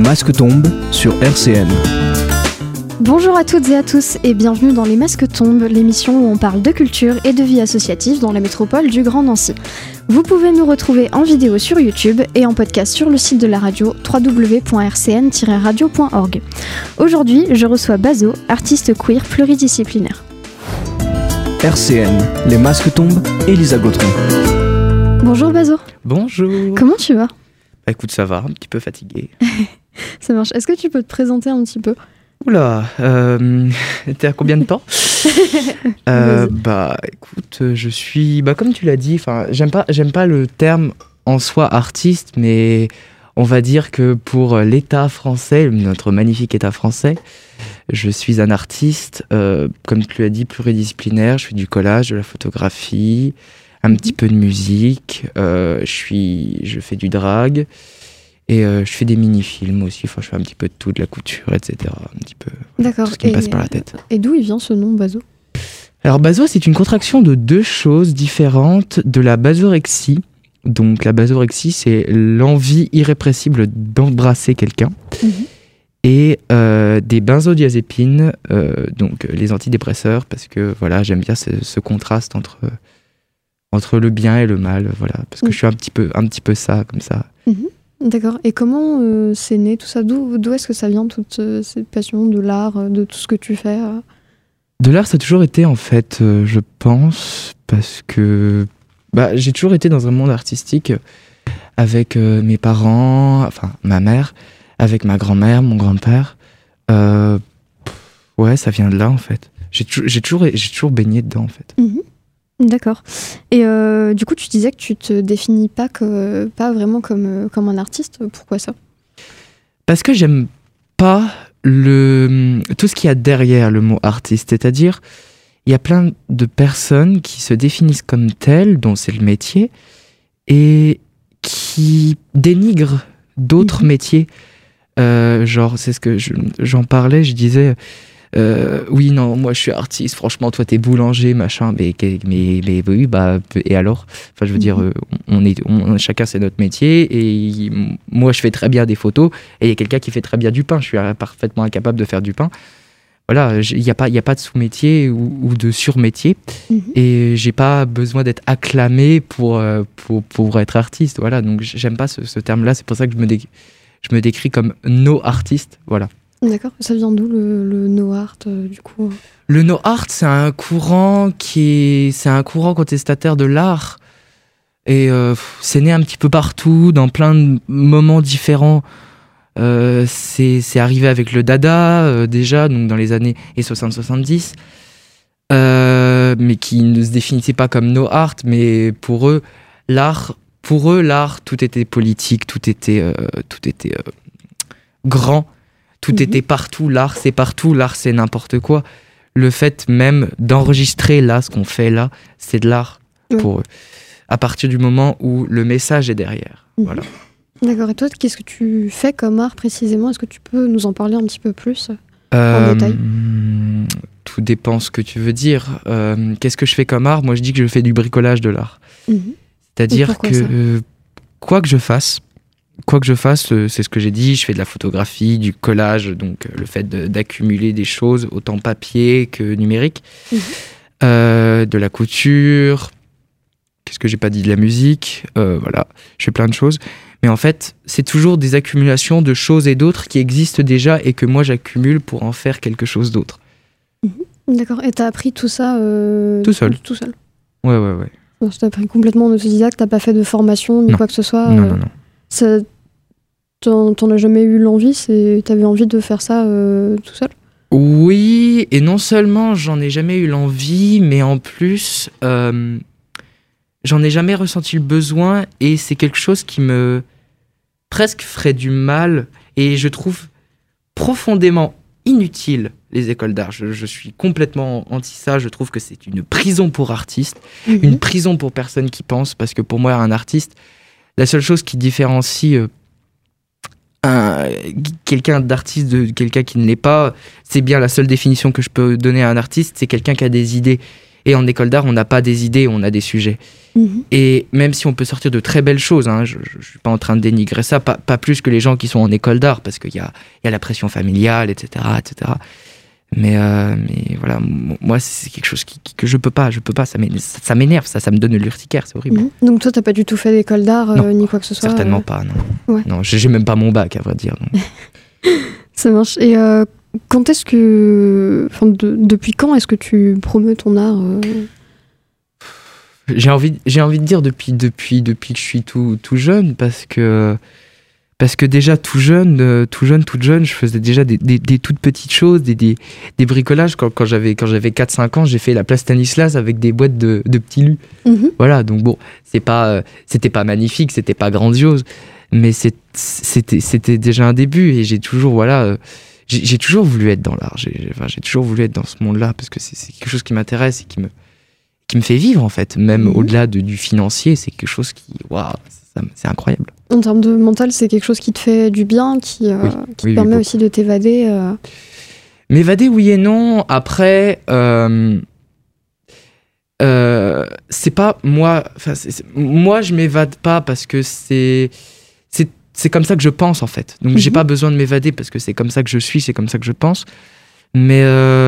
masques tombent sur RCN. Bonjour à toutes et à tous et bienvenue dans Les Masques tombent, l'émission où on parle de culture et de vie associative dans la métropole du Grand Nancy. Vous pouvez nous retrouver en vidéo sur YouTube et en podcast sur le site de la radio www.rcn-radio.org. Aujourd'hui, je reçois Bazo, artiste queer pluridisciplinaire. RCN, Les Masques tombent, Elisa Gautron. Bonjour Bazo. Bonjour. Comment tu vas ? Bah écoute, ça va, un petit peu fatigué. Ça marche. Est-ce que tu peux te présenter un petit peu ? Oula, t'es à combien de temps ? Bah écoute, je suis, comme tu l'as dit, j'aime pas le terme en soi artiste, mais on va dire que pour l'État français, notre magnifique État français, je suis un artiste, comme tu l'as dit, pluridisciplinaire. Je fais du collage, de la photographie, un petit peu de musique, je fais du drag. Et je fais des mini-films aussi, je fais un petit peu de tout, de la couture, etc. Un petit peu. D'accord. Tout ce qui me passe par la tête. Et d'où il vient ce nom, Bazo ? Alors Bazo, c'est une contraction de deux choses différentes de la basorexie. Donc la basorexie, c'est l'envie irrépressible d'embrasser quelqu'un. Et des benzodiazépines, donc les antidépresseurs, parce que voilà, j'aime bien ce contraste entre le bien et le mal, voilà, parce que je suis un petit peu ça, comme ça. D'accord. Et comment c'est né tout ça ? D'où est-ce que ça vient, toute cette passion de l'art, de tout ce que tu fais De l'art, ça a toujours été, en fait, je pense, parce que j'ai toujours été dans un monde artistique avec mes parents, enfin ma mère, avec ma grand-mère, mon grand-père. Ouais, ça vient de là, en fait. J'ai toujours baigné dedans, en fait. D'accord. Et du coup, tu disais que tu te définis pas vraiment comme un artiste. Pourquoi ça ? Parce que j'aime pas tout ce qu'il y a derrière le mot artiste. C'est-à-dire, il y a plein de personnes qui se définissent comme telles, dont c'est le métier, et qui dénigrent d'autres métiers. Genre, c'est ce que j'en parlais, je disais... oui, non, moi je suis artiste, franchement, toi t'es boulanger, machin, mais oui, et alors ? Enfin, je veux dire, chacun c'est notre métier, et moi je fais très bien des photos, et il y a quelqu'un qui fait très bien du pain, je suis parfaitement incapable de faire du pain. Voilà, il n'y a pas de sous-métier ou de sur-métier, et j'ai pas besoin d'être acclamé pour être artiste, voilà, donc j'aime pas ce terme-là, c'est pour ça que je me décris comme no-artiste, voilà. D'accord, ça vient d'où le no art du coup ? Le no art, c'est un courant contestataire de l'art, et c'est né un petit peu partout, dans plein de moments différents. C'est arrivé avec le Dada déjà, donc dans les années 60-70, mais qui ne se définissait pas comme no art, mais pour eux l'art, tout était politique, tout était grand. Tout était partout, l'art c'est n'importe quoi. Le fait même d'enregistrer là, ce qu'on fait là, c'est de l'art pour eux. À partir du moment où le message est derrière. Voilà. D'accord, et toi, qu'est-ce que tu fais comme art précisément ? Est-ce que tu peux nous en parler un petit peu plus en détail ? Tout dépend ce que tu veux dire. Qu'est-ce que je fais comme art ? Moi je dis que je fais du bricolage de l'art. C'est-à-dire que quoi que je fasse, c'est ce que j'ai dit, je fais de la photographie, du collage, donc le fait d'accumuler des choses, autant papier que numérique, de la couture, qu'est-ce que j'ai pas dit, de la musique, voilà, je fais plein de choses. Mais en fait, c'est toujours des accumulations de choses et d'autres qui existent déjà et que moi j'accumule pour en faire quelque chose d'autre. D'accord, et t'as appris tout ça tout seul. Ouais. Donc, t'as appris complètement en autodidacte, t'as pas fait de formation ni quoi que ce soit Non. T'en as jamais eu l'envie, t'avais envie de faire ça tout seul ? Oui, et non seulement j'en ai jamais eu l'envie, mais en plus, j'en ai jamais ressenti le besoin, et c'est quelque chose qui me presque ferait du mal, et je trouve profondément inutile les écoles d'art. Je suis complètement anti ça, je trouve que c'est une prison pour artistes, une prison pour personnes qui pensent, parce que pour moi, un artiste, la seule chose qui différencie quelqu'un d'artiste de quelqu'un qui ne l'est pas, c'est bien la seule définition que je peux donner à un artiste, c'est quelqu'un qui a des idées. Et en école d'art, on n'a pas des idées, on a des sujets. Et même si on peut sortir de très belles choses, hein, je ne suis pas en train de dénigrer ça, pas plus que les gens qui sont en école d'art, parce qu'il y a la pression familiale, etc. etc. Mais voilà, moi, c'est quelque chose que je peux pas, ça m'énerve, ça me donne de l'urticaire, c'est horrible. Donc toi, t'as pas du tout fait d'école d'art, ni quoi que ce soit? Certainement pas, non. Ouais. Non, j'ai même pas mon bac, à vrai dire. Ça marche. Et quand est-ce que... depuis quand est-ce que tu promeus ton art J'ai envie de dire depuis que je suis tout jeune, parce que déjà toute jeune, je faisais déjà des toutes petites choses, des bricolages. Quand j'avais 4-5 ans, j'ai fait la place Stanislas avec des boîtes de petits lus. Voilà, donc bon, c'était pas magnifique, c'était pas grandiose, mais c'était déjà un début, et j'ai toujours, j'ai toujours voulu être dans l'art, j'ai toujours voulu être dans ce monde-là, parce que c'est quelque chose qui m'intéresse et qui me fait vivre, en fait, même au-delà du financier. C'est quelque chose qui, c'est incroyable. En termes de mental, c'est quelque chose qui te fait du bien, qui te permet aussi de t'évader M'évader, oui et non. Après, c'est pas moi. Moi, je m'évade pas parce que c'est comme ça que je pense, en fait. Donc, j'ai pas besoin de m'évader parce que c'est comme ça que je suis, c'est comme ça que je pense. Mais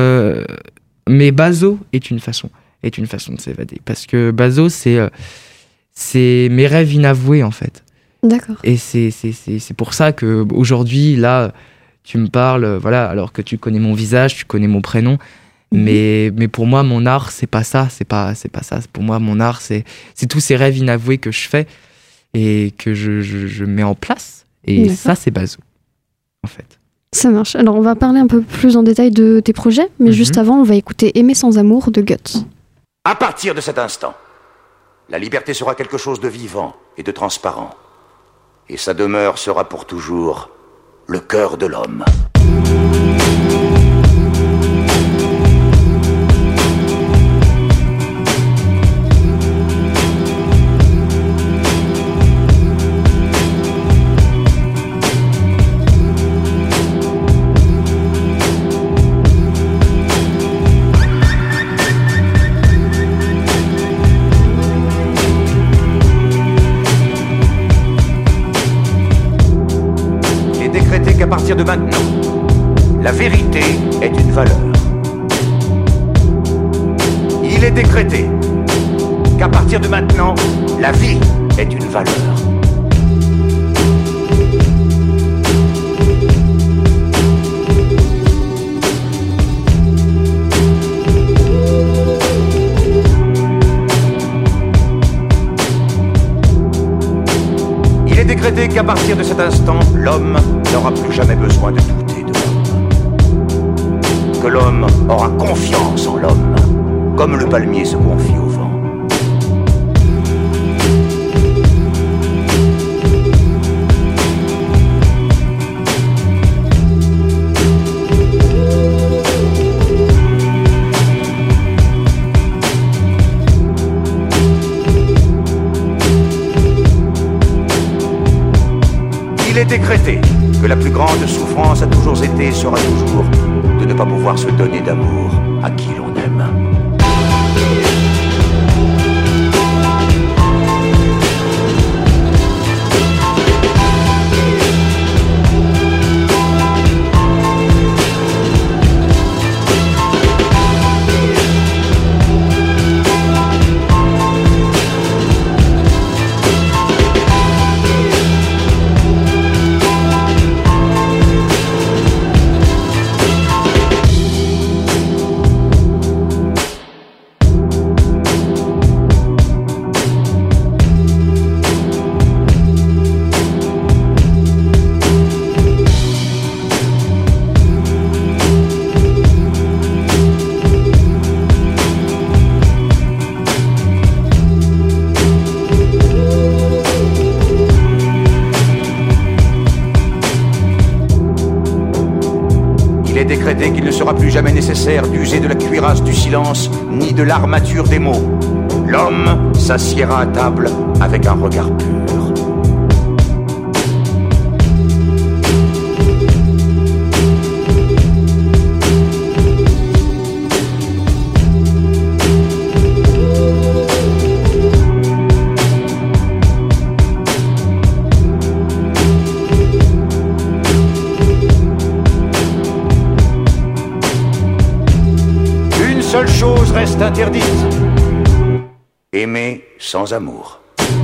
Bazo est une façon de s'évader, parce que Bazo, c'est mes rêves inavoués, en fait. D'accord. Et c'est pour ça que aujourd'hui, là, tu me parles, voilà, alors que tu connais mon visage, tu connais mon prénom, mais pour moi, mon art, c'est pas ça, c'est pas ça. Pour moi, mon art, c'est tous ces rêves inavoués que je fais et que je mets en place, et ça, c'est Bazo, en fait. Ça marche. Alors, on va parler un peu plus en détail de tes projets, mais juste avant, on va écouter Aimer sans amour de Guts. À partir de cet instant, la liberté sera quelque chose de vivant et de transparent. Et sa demeure sera pour toujours le cœur de l'homme. À partir de maintenant, la vérité est une valeur. Il est décrété qu'à partir de maintenant, la vie est une valeur. Il est décrété qu'à partir de cet instant, l'homme n'aura plus jamais besoin de douter de l'homme. Que l'homme aura confiance en l'homme, comme le palmier se confie au vent. Il est décrété que la plus grande souffrance a toujours été et sera toujours de ne pas pouvoir se donner d'amour à qui l'on aime. Décrété qu'il ne sera plus jamais nécessaire d'user de la cuirasse du silence ni de l'armature des mots. L'homme s'assiera à table avec un regard pur. chose reste interdite. Aimer sans amour.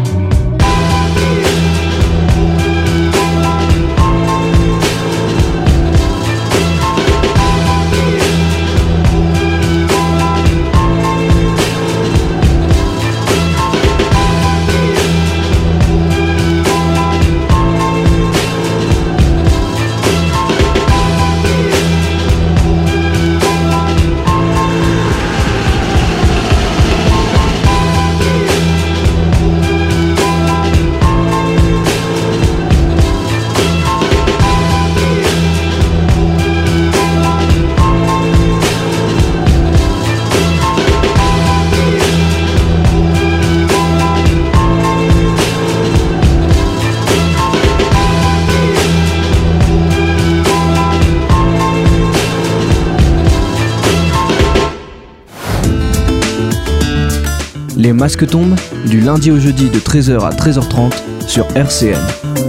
Les masques tombent, du lundi au jeudi de 13h à 13h30 sur RCN.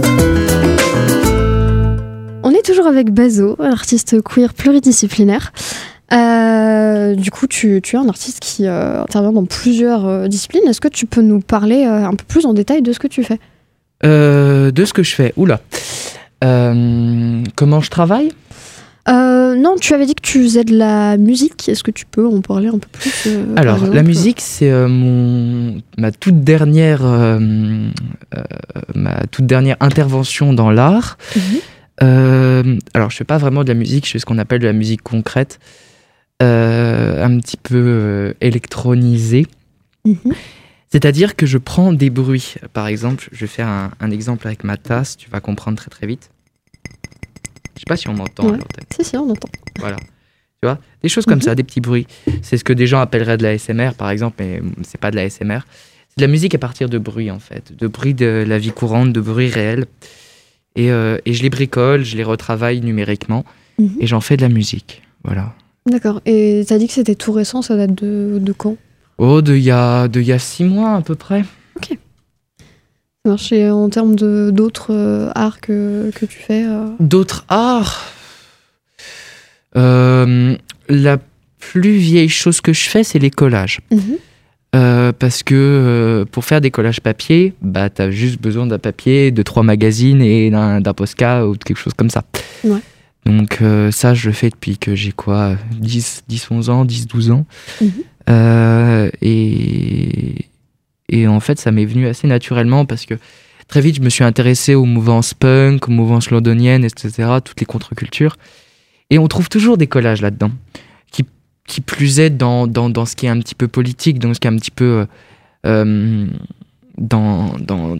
On est toujours avec Bazo, un artiste queer pluridisciplinaire. Du coup, tu es un artiste qui intervient dans plusieurs disciplines. Est-ce que tu peux nous parler un peu plus en détail de ce que tu fais ? De ce que je fais, oula. Comment je travaille ? Non, tu avais dit que tu faisais de la musique. Est-ce que tu peux en parler un peu plus Alors, la musique, c'est ma toute dernière intervention dans l'art. Alors, je fais pas vraiment de la musique, je fais ce qu'on appelle de la musique concrète, un petit peu électronisée. C'est-à-dire que je prends des bruits. Par exemple, je vais faire un exemple avec ma tasse, tu vas comprendre très très vite. Je sais pas si on m'entend. Ouais. Si, on entend. Voilà. Tu vois, des choses comme ça, des petits bruits. C'est ce que des gens appelleraient de la ASMR, par exemple, mais c'est pas de la ASMR. C'est de la musique à partir de bruits, en fait. De bruits de la vie courante, de bruits réels. Et je les bricole, je les retravaille numériquement. Et j'en fais de la musique. Voilà. D'accord. Et t'as dit que c'était tout récent, ça date de quand ? Oh, il y a 6 mois, à peu près. Ok. Ça marche. Et en termes d'autres arts que tu fais D'autres arts la plus vieille chose que je fais, c'est les collages. Parce que pour faire des collages papier, bah, t'as juste besoin d'un papier, de 3 magazines et d'un Posca ou quelque chose comme ça. Ouais. Donc ça, je le fais depuis que j'ai 10-11 ans, 10-12 ans. Et en fait, ça m'est venu assez naturellement parce que très vite, je me suis intéressé aux mouvances punk, aux mouvances londoniennes, etc., toutes les contre-cultures. Et on trouve toujours des collages là-dedans, qui plus est dans ce qui est un petit peu politique, dans ce qui est un petit peu dans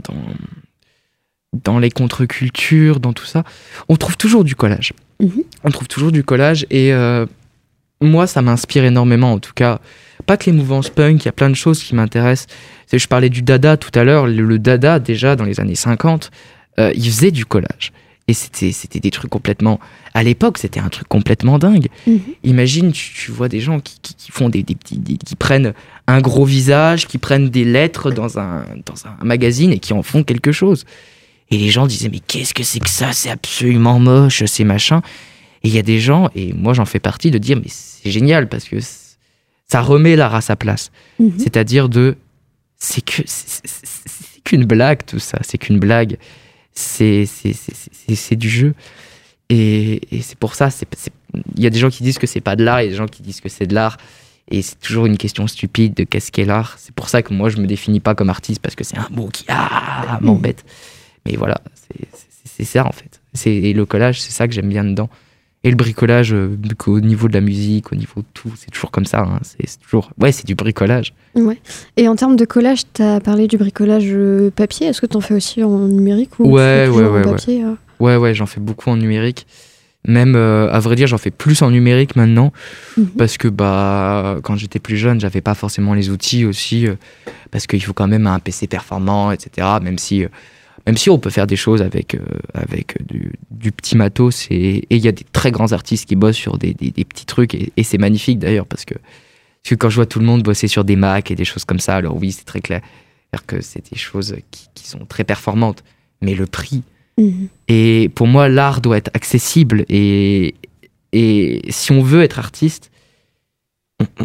les contre-cultures, dans tout ça. On trouve toujours du collage. On trouve toujours du collage et moi, ça m'inspire énormément, en tout cas. Pas que les mouvances punk, il y a plein de choses qui m'intéressent. Je parlais du dada tout à l'heure. Le dada, déjà, dans les années 50, il faisait du collage. Et c'était des trucs complètement... À l'époque, c'était un truc complètement dingue. Imagine, tu vois des gens qui font qui prennent un gros visage, qui prennent des lettres dans un magazine et qui en font quelque chose. Et les gens disaient, mais qu'est-ce que c'est que ça ? C'est absolument moche, c'est machin. Et il y a des gens, et moi j'en fais partie, de dire, mais c'est génial parce que ça remet l'art à sa place. C'est-à-dire c'est qu'une blague tout ça, c'est qu'une blague. C'est du jeu. Et c'est pour ça, il y a des gens qui disent que c'est pas de l'art, il y a des gens qui disent que c'est de l'art. Et c'est toujours une question stupide de qu'est-ce qu'est l'art. C'est pour ça que moi je me définis pas comme artiste parce que c'est un mot qui m'embête. Mais voilà, c'est ça en fait. Et le collage, c'est ça que j'aime bien dedans. Et le bricolage, au niveau de la musique, au niveau de tout, c'est toujours comme ça. Hein. C'est toujours... Ouais, c'est du bricolage. Ouais. Et en termes de collage, tu as parlé du bricolage papier. Est-ce que tu en fais aussi en numérique ou Ouais, en papier, Ouais, j'en fais beaucoup en numérique. Même, à vrai dire, j'en fais plus en numérique maintenant. Parce que quand j'étais plus jeune, j'avais pas forcément les outils aussi. Parce qu'il faut quand même un PC performant, etc. Même si on peut faire des choses avec du petit matos, et il y a des très grands artistes qui bossent sur des petits trucs, et c'est magnifique d'ailleurs, parce que quand je vois tout le monde bosser sur des Mac et des choses comme ça, alors oui, c'est très clair que c'est des choses qui sont très performantes, mais le prix... Et pour moi, l'art doit être accessible, et si on veut être artiste,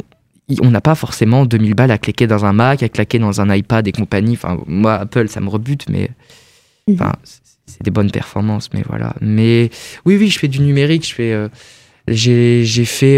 on n'a pas forcément 2000 balles à claquer dans un Mac, à claquer dans un iPad et compagnie. Enfin, moi, Apple, ça me rebute, mais enfin, c'est des bonnes performances, mais voilà. Mais oui, je fais du numérique. J'ai fait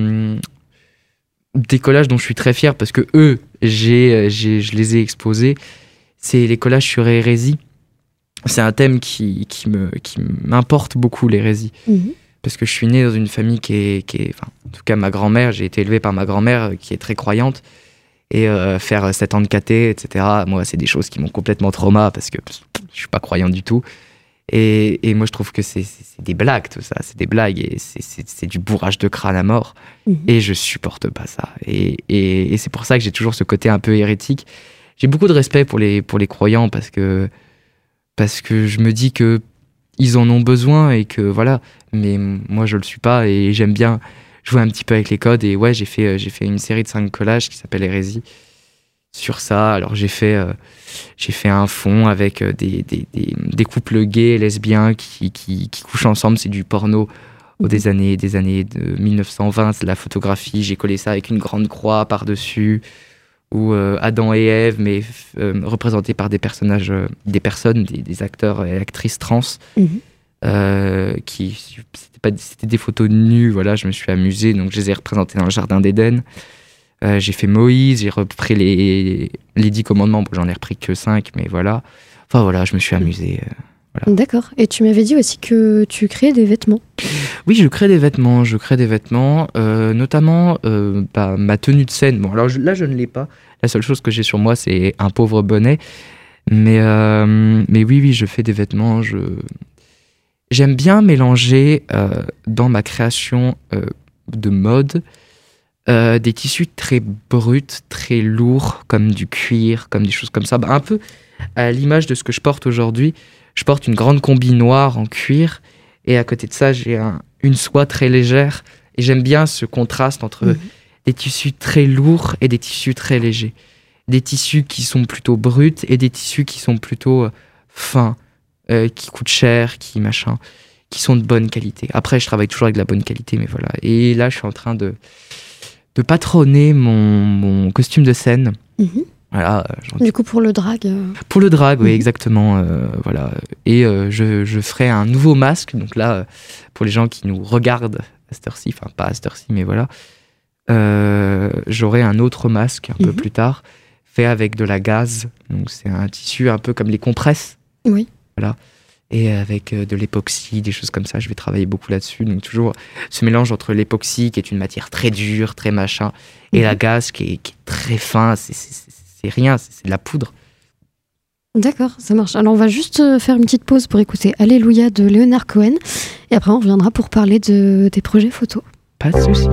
des collages dont je suis très fier parce que eux, je les ai exposés. C'est les collages sur hérésie. C'est un thème qui m'importe beaucoup, l'hérésie. Parce que je suis né dans une famille qui est enfin, en tout cas ma grand-mère, j'ai été élevé par ma grand-mère qui est très croyante. Et faire 7 ans de caté, etc., moi, c'est des choses qui m'ont complètement trauma parce que je suis pas croyant du tout. Et moi, je trouve que c'est des blagues, tout ça. C'est des blagues et c'est du bourrage de crâne à mort. Et je supporte pas ça. Et c'est pour ça que j'ai toujours ce côté un peu hérétique. J'ai beaucoup de respect pour les croyants parce que je me dis que ils en ont besoin et que voilà. Mais moi, je le suis pas et j'aime bien jouer un petit peu avec les codes. Et ouais, j'ai fait une série de 5 collages qui s'appelle Hérésie sur ça. Alors j'ai fait un fond avec des couples gays et lesbiens qui couchent ensemble. C'est du porno des années de 1920. C'est de la photographie. J'ai collé ça avec une grande croix par-dessus. Ou Adam et Ève, mais représentés par des personnages, des acteurs et actrices trans. C'était des photos nues, voilà, je me suis amusé, donc je les ai représentés dans le jardin d'Éden. J'ai fait Moïse, j'ai repris les 10 commandements, bon, j'en ai repris que 5, mais voilà. Enfin voilà, je me suis amusé. Voilà. D'accord, et tu m'avais dit aussi que tu créais des vêtements. Oui, je crée des vêtements, notamment ma tenue de scène. Bon, alors là, je ne l'ai pas. La seule chose que j'ai sur moi, c'est un pauvre bonnet. Mais oui, je fais des vêtements. J'aime bien mélanger dans ma création de mode des tissus très bruts, très lourds, comme du cuir, comme des choses comme ça. Un peu à l'image de ce que je porte aujourd'hui. Je porte une grande combi noire en cuir et à côté de ça, j'ai une soie très légère. Et j'aime bien ce contraste entre des tissus très lourds et des tissus très légers. Des tissus qui sont plutôt bruts et des tissus qui sont plutôt fins, qui coûtent cher, qui sont de bonne qualité. Après, je travaille toujours avec de la bonne qualité, mais voilà. Et là, je suis en train de patronner mon costume de scène. Voilà, du coup, pour le drag. Pour le drag, oui, exactement. Voilà. Et je ferai un nouveau masque. Donc là, pour les gens qui nous regardent à cette heure-ci, enfin pas à cette heure-ci, mais voilà, j'aurai un autre masque un peu plus tard, fait avec de la gaze. Donc c'est un tissu un peu comme les compresses. Oui. Voilà. Et avec de l'époxy, des choses comme ça, je vais travailler beaucoup là-dessus. Donc toujours ce mélange entre l'époxy, qui est une matière très dure, très machin, et la gaze qui est très fin. C'est rien, c'est de la poudre. D'accord, ça marche. Alors on va juste faire une petite pause pour écouter Alléluia de Leonard Cohen. Et après on reviendra pour parler des projets photos. Pas de souci.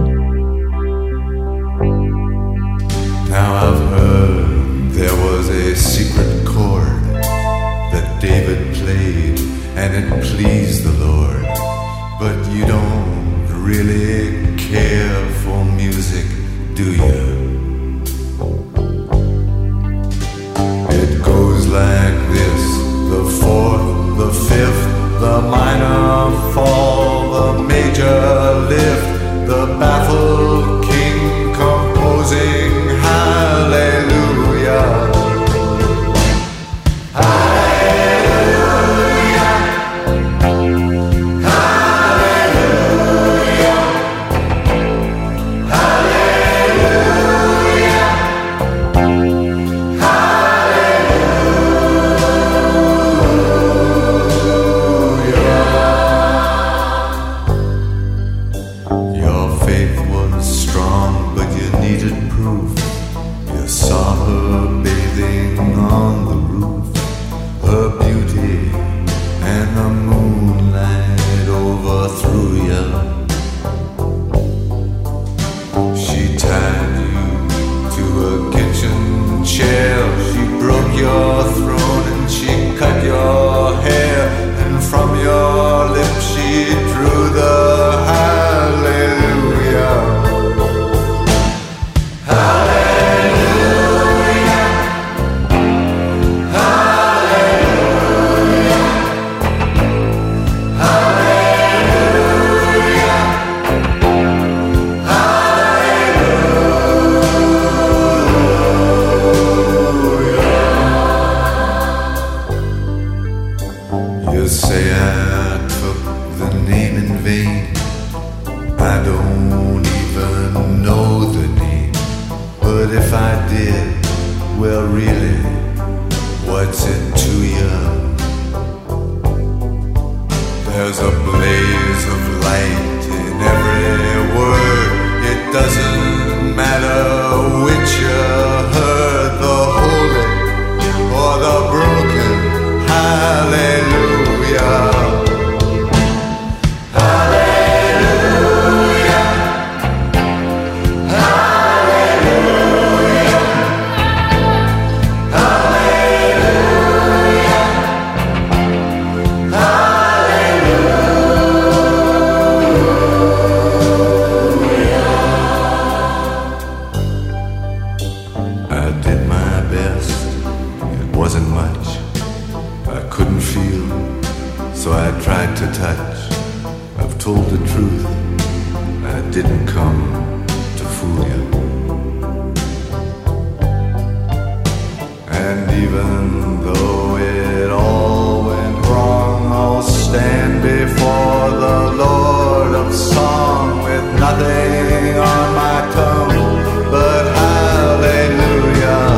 Now I've heard there was a secret chord that David played and it pleased the Lord. But you don't really care for music, do you? It goes like this: the fourth, the fifth, the minor fall, the major lift, the baffled king composing hallelujah. if I did, well really, what's it to you? There's a blaze of light in every word. It doesn't matter which you heard, the holy or the broken. Hallelujah. To touch, I've told the truth, I didn't come to fool you. And even though it all went wrong, I'll stand before the Lord of Song with nothing on my tongue but hallelujah.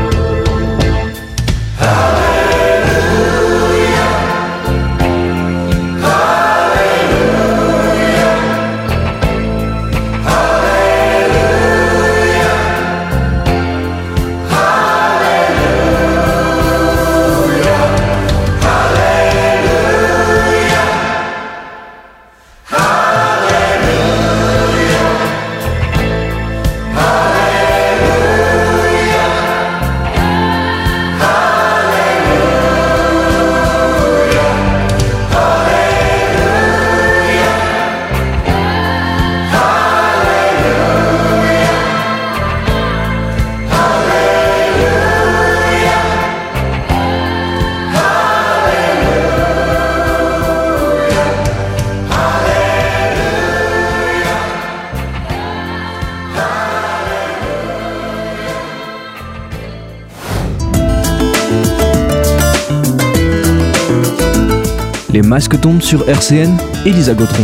Les masques tombent sur RCN, Elisa Gautron.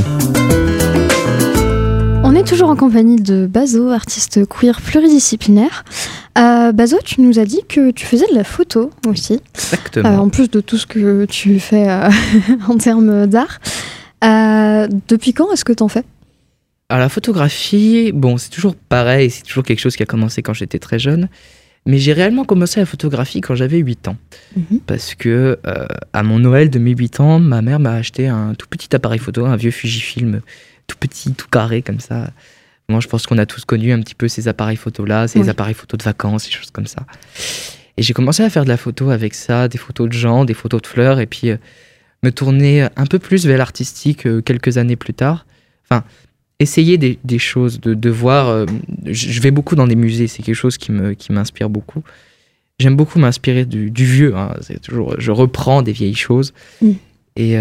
On est toujours en compagnie de Bazo, artiste queer pluridisciplinaire. Bazo, tu nous as dit que tu faisais de la photo aussi. Exactement. En plus de tout ce que tu fais en termes d'art. Depuis quand est-ce que t'en fais ? Alors la photographie, bon, c'est toujours pareil, c'est toujours quelque chose qui a commencé quand j'étais très jeune. Mais j'ai réellement commencé la photographie quand j'avais 8 ans. Parce que à mon Noël de mes 8 ans, ma mère m'a acheté un tout petit appareil photo, un vieux Fujifilm, tout petit, tout carré comme ça. Moi, je pense qu'on a tous connu un petit peu ces appareils photos-là, ces appareils photos de vacances, des choses comme ça. Et j'ai commencé à faire de la photo avec ça, des photos de gens, des photos de fleurs, et puis me tourner un peu plus vers l'artistique quelques années plus tard. Enfin, essayer des choses, de voir. Je vais beaucoup dans des musées, c'est quelque chose qui m'inspire beaucoup. J'aime beaucoup m'inspirer du vieux. Hein, c'est toujours, je reprends des vieilles choses. Et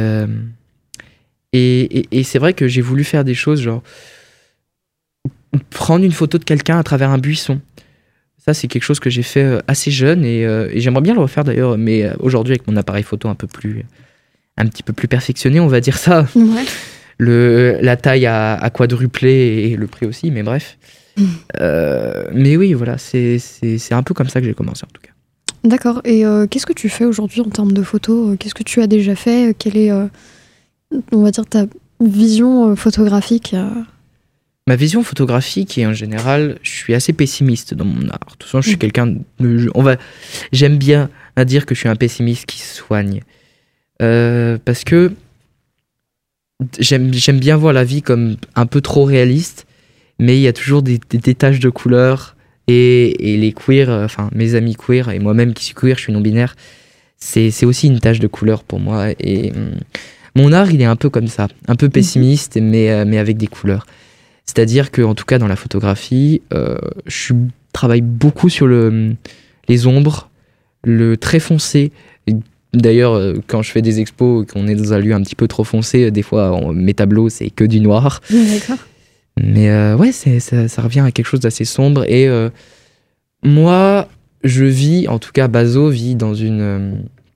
c'est vrai que j'ai voulu faire des choses genre prendre une photo de quelqu'un à travers un buisson. Ça, c'est quelque chose que j'ai fait assez jeune et j'aimerais bien le refaire d'ailleurs, mais aujourd'hui avec mon appareil photo un petit peu plus perfectionné, on va dire ça. Ouais. La taille a quadruplé et le prix aussi, mais bref. Mais oui, voilà, c'est un peu comme ça que j'ai commencé en tout cas. D'accord. Et qu'est-ce que tu fais aujourd'hui en termes de photos ? Qu'est-ce que tu as déjà fait ? Quelle est, on va dire, ta vision photographique ? Ma vision photographique, et en général, je suis assez pessimiste dans mon art. De toute façon, je suis quelqu'un j'aime bien à dire que je suis un pessimiste qui se soigne. Parce que j'aime bien voir la vie comme un peu trop réaliste, mais il y a toujours des taches de couleurs et les queers, enfin mes amis queers et moi-même qui suis queer, je suis non-binaire, c'est aussi une tache de couleur pour moi. Et mon art, il est un peu comme ça, un peu pessimiste, mais avec des couleurs. C'est-à-dire que, en tout cas, dans la photographie, je travaille beaucoup sur les ombres, le trait foncé. D'ailleurs, quand je fais des expos et qu'on est dans un lieu un petit peu trop foncé, des fois, mes tableaux, c'est que du noir. D'accord. Mais ouais, ça revient à quelque chose d'assez sombre. Et moi, je vis, en tout cas, Bazo vit dans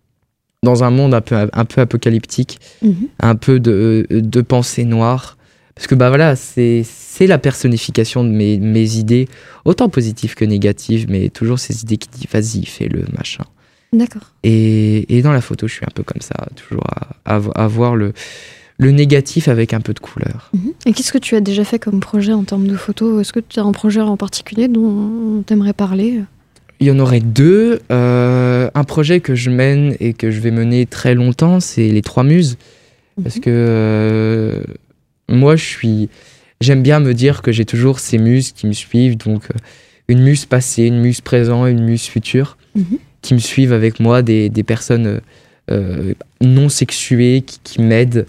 un monde un peu apocalyptique, un peu de pensée noire. Parce que bah voilà, c'est la personnification de mes idées, autant positives que négatives, mais toujours ces idées qui disent vas-y, fais-le, machin. D'accord. Et dans la photo, je suis un peu comme ça, toujours à voir le négatif avec un peu de couleur. Et qu'est-ce que tu as déjà fait comme projet en termes de photos ? Est-ce que tu as un projet en particulier dont tu aimerais parler ? Il y en aurait deux. Un projet que je mène et que je vais mener très longtemps, c'est les 3 muses. Parce que moi, j'aime bien me dire que j'ai toujours ces muses qui me suivent. Donc, une muse passée, une muse présente, une muse future, qui me suivent avec moi, des personnes non sexuées qui m'aident.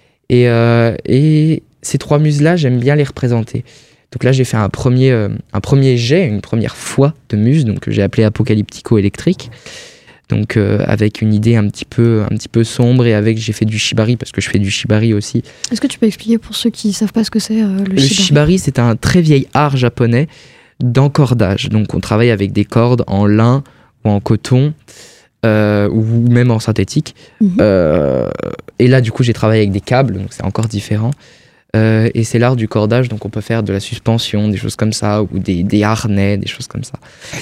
Et ces 3 muses-là, j'aime bien les représenter. Donc là, j'ai fait un premier jet, une première fois de muse, donc j'ai appelé Apocalyptico-électrique. Donc avec une idée un petit peu sombre, et j'ai fait du shibari, parce que je fais du shibari aussi. Est-ce que tu peux expliquer pour ceux qui ne savent pas ce que c'est le shibari ? Le shibari, c'est un très vieil art japonais d'encordage. Donc on travaille avec des cordes en lin ou en coton, ou même en synthétique. Et là, du coup, j'ai travaillé avec des câbles, donc c'est encore différent. Et c'est l'art du cordage, donc on peut faire de la suspension, des choses comme ça, ou des harnais, des choses comme ça.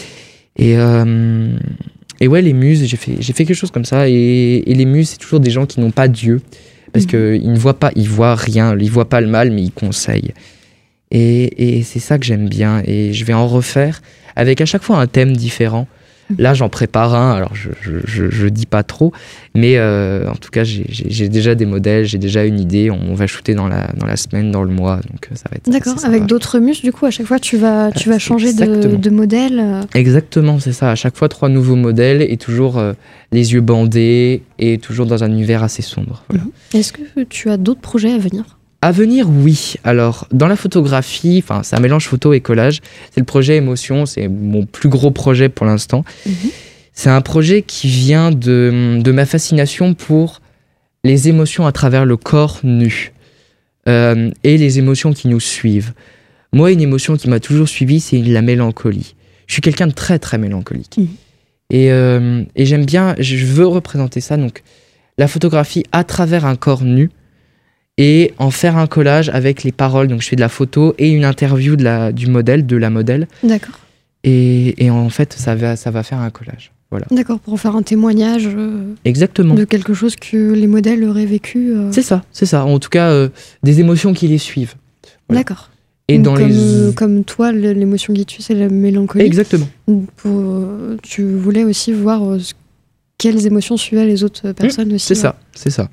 Et ouais, les muses, j'ai fait quelque chose comme ça. Et les muses, c'est toujours des gens qui n'ont pas Dieu, parce qu'ils ne voient pas, ils voient rien, ils voient pas le mal, mais ils conseillent. Et c'est ça que j'aime bien. Et je vais en refaire avec à chaque fois un thème différent. Là, j'en prépare un, alors je dis pas trop, mais en tout cas, j'ai déjà des modèles, j'ai déjà une idée. On va shooter dans la semaine, dans le mois, donc ça va être. D'accord. Avec d'autres muses, du coup, à chaque fois, tu vas changer de modèle. Exactement, c'est ça. À chaque fois, 3 nouveaux modèles et toujours les yeux bandés et toujours dans un univers assez sombre. Voilà. Est-ce que tu as d'autres projets à venir ? À venir, oui. Alors, dans la photographie, c'est un mélange photo et collage. C'est le projet Émotion, c'est mon plus gros projet pour l'instant. C'est un projet qui vient de ma fascination pour les émotions à travers le corps nu et les émotions qui nous suivent. Moi, une émotion qui m'a toujours suivi, c'est la mélancolie. Je suis quelqu'un de très, très mélancolique. Et j'aime bien, je veux représenter ça, donc la photographie à travers un corps nu, et en faire un collage avec les paroles. Donc je fais de la photo et une interview de la modèle. D'accord. Et en fait, ça va faire un collage. Voilà. D'accord, pour en faire un témoignage exactement. De quelque chose que les modèles auraient vécu. C'est ça. En tout cas, des émotions qui les suivent. Voilà. D'accord. Et comme toi, l'émotion qui tue, c'est la mélancolie. Exactement. Tu voulais aussi voir quelles émotions suivaient les autres personnes aussi. C'est ça.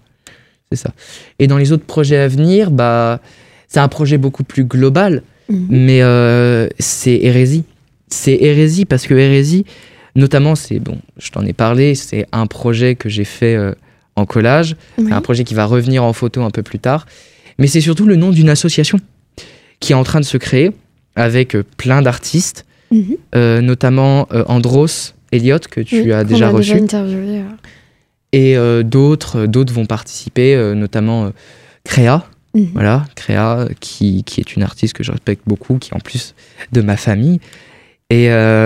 Et dans les autres projets à venir, c'est un projet beaucoup plus global, mais c'est Hérésie. C'est Hérésie parce que Hérésie, notamment, je t'en ai parlé, c'est un projet que j'ai fait en collage, c'est un projet qui va revenir en photo un peu plus tard, mais c'est surtout le nom d'une association qui est en train de se créer avec plein d'artistes, notamment Andros Elliott, que tu as déjà reçu. Déjà interviewé. Et d'autres vont participer, notamment Créa, voilà, Créa qui est une artiste que je respecte beaucoup, qui est en plus de ma famille. Et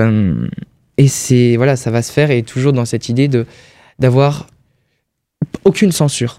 c'est, voilà, ça va se faire, et toujours dans cette idée d'avoir aucune censure,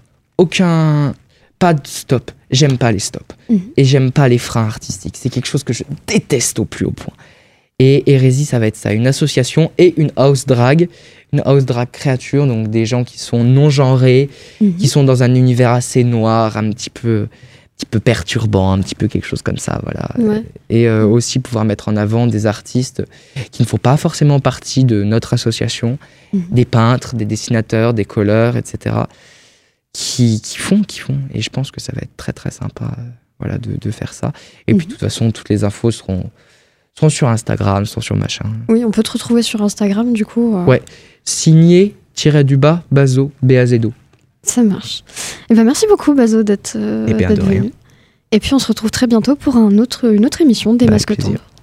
pas de stop. J'aime pas les stops. Et j'aime pas les freins artistiques. C'est quelque chose que je déteste au plus haut point. Et Hérésie, ça va être ça, une association et une house drag créature, donc des gens qui sont non genrés, qui sont dans un univers assez noir, un petit peu perturbant, un petit peu quelque chose comme ça, voilà. Ouais. Et aussi pouvoir mettre en avant des artistes qui ne font pas forcément partie de notre association, des peintres, des dessinateurs, des colleurs, etc., qui font. Et je pense que ça va être très très sympa, voilà, de faire ça. Et puis de toute façon, toutes les infos seront sur Instagram, sont sur machin. Oui, on peut te retrouver sur Instagram, du coup. Ouais, signé-Bazo, B-A-Z-O. Ça marche. Et merci beaucoup, Bazo, d'être venu. Et puis, on se retrouve très bientôt pour une autre émission des Masques Tombent.